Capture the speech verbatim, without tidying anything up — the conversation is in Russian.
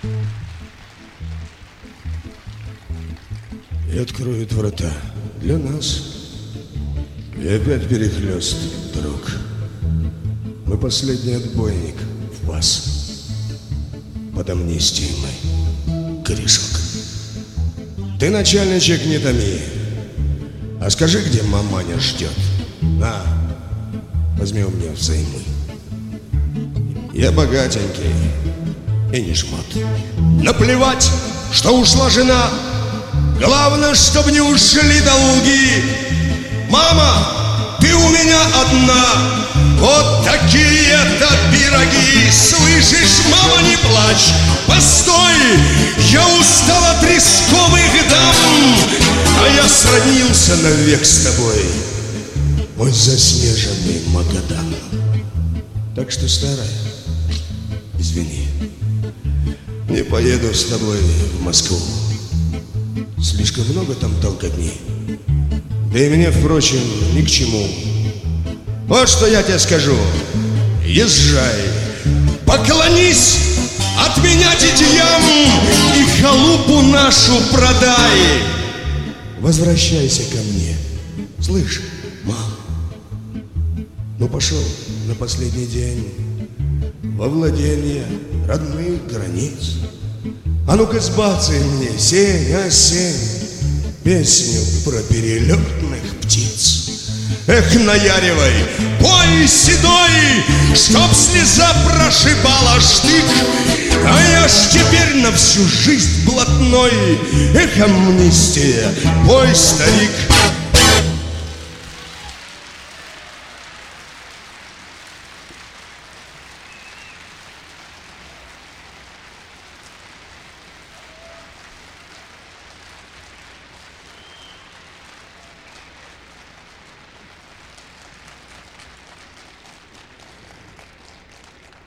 И откроют врата для нас. И опять перехлёст, друг. Мы последний отбойник в вас. Под амнистией мы, корешок. Ты, начальничек, не томи. А скажи, где маманя ждет. На, возьми у меня взаймы. Я богатенький и не жмот. Наплевать, что ушла жена. Главное, чтобы не ушли долги. Мама, ты у меня одна. Вот такие-то пироги. Слышишь, мама, не плачь. Постой, я устал от рисковых дам. А я сроднился навек с тобой, мой заснеженный Магадан. Так что, старая, извини, не поеду с тобой в Москву. Слишком много там толкотни. Да и мне, впрочем, ни к чему. Вот что я тебе скажу. Езжай, поклонись от меня детям и халупу нашу продай. Возвращайся ко мне. Слышь, мам? Ну пошел на последний день во владение родных границ. А ну-ка сбацай мне, сень, осень, песню про перелетных птиц. Эх, наяривай, пой седой, чтоб слеза прошибала штык. А я ж теперь на всю жизнь блатной. Эх, амнистия, пой, старик.